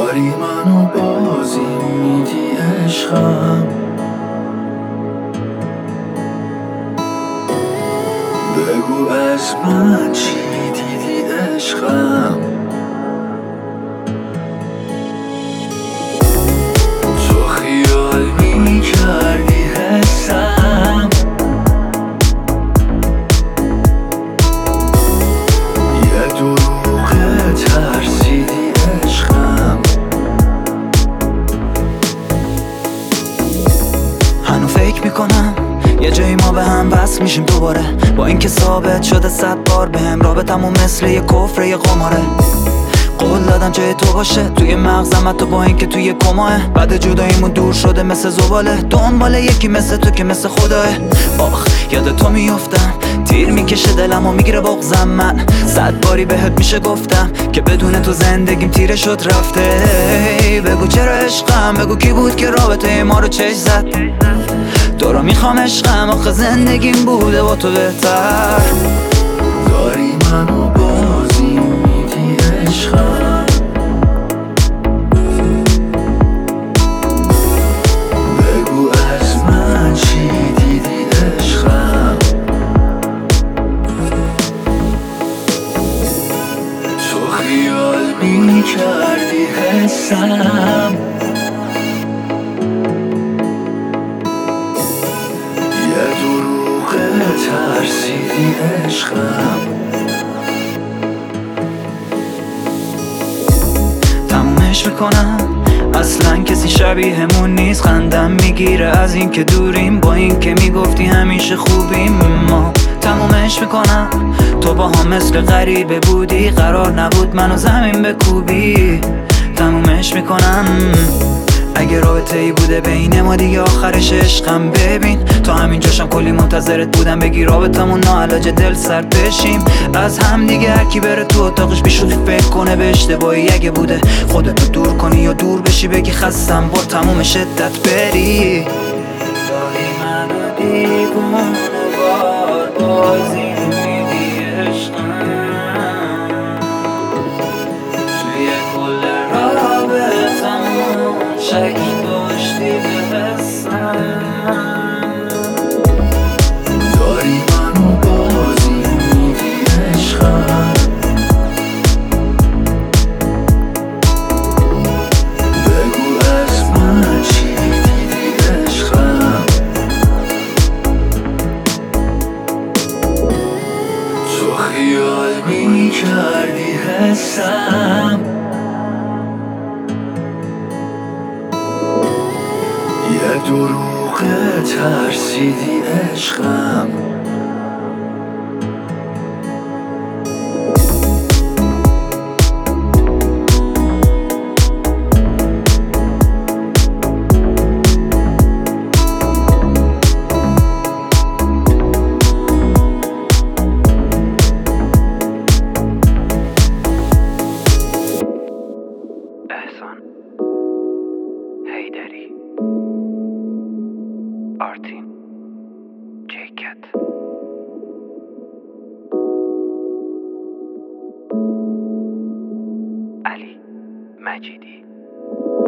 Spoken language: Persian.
داری منو بازی میدی عشقم، بگو از من چی دیدی عشقم. تو خیال میکردی حسم، یه دروغ ترسیدی عشقم. هنو فکر میکنم یه جایی ما به هم وصل میشیم دوباره، با اینکه ثابت شده 100 بار بهم رابطمون مثل یه کفر یه قماره. قول دادم جای تو باشه توی مغزم، حتی با اینکه توی کماه. بعد جداییمون دور شده مثل زباله، دنبال یکی مثل تو که مثل خداه. آخ یاد تو میافتم، تیر میکشه دلم و میگیره بغضم. من 100 باری بهت میشه گفتم که بدون تو زندگیم تیره شد رفته. بگو چرا عشقم، بگو کی بود که رابطه ما رو چش زد. تو رو میخوام عشقم، آخه زندگیم بوده با تو بهتر. داری منو بازی میدی عشقم، بگو از من چی دیدی عشقم. تو خیال میکردی حسم، یه دروغ ترسیدی عشقم. تمومش میکنم، اصلا کسی شبیهمون نیست. خندم میگیره از این که دوریم، با این که میگفتی همیشه خوبیم ما. تمومش میکنم، تو با هم مثل غریبه بودی، قرار نبود منو زمین بکوبی. تمومش میکنم، اگه رابطه ای بوده بین ما دیگه آخرش عشقم. ببین تا همین جاشم کلی منتظرت بودم بگی رابطمون ناعلاج دل سرد بشیم از هم دیگه. هر کی بره تو اتاقش بیشوخی فکر کنه به اشتباهی اگه بوده، خودتو دور کنی یا دور بشی بگی خستم با تموم شدت بری. داری منو دیوونه بار بازی میدی عشقم، توی کل رابطمون شک داشتی به حسم. داری منو بازی میدی عشقم، بگو از من چی دیدی عشقم. تو خیال میکردی حسم، یه دروغ ترسیدی عشقم. احسان حیدری.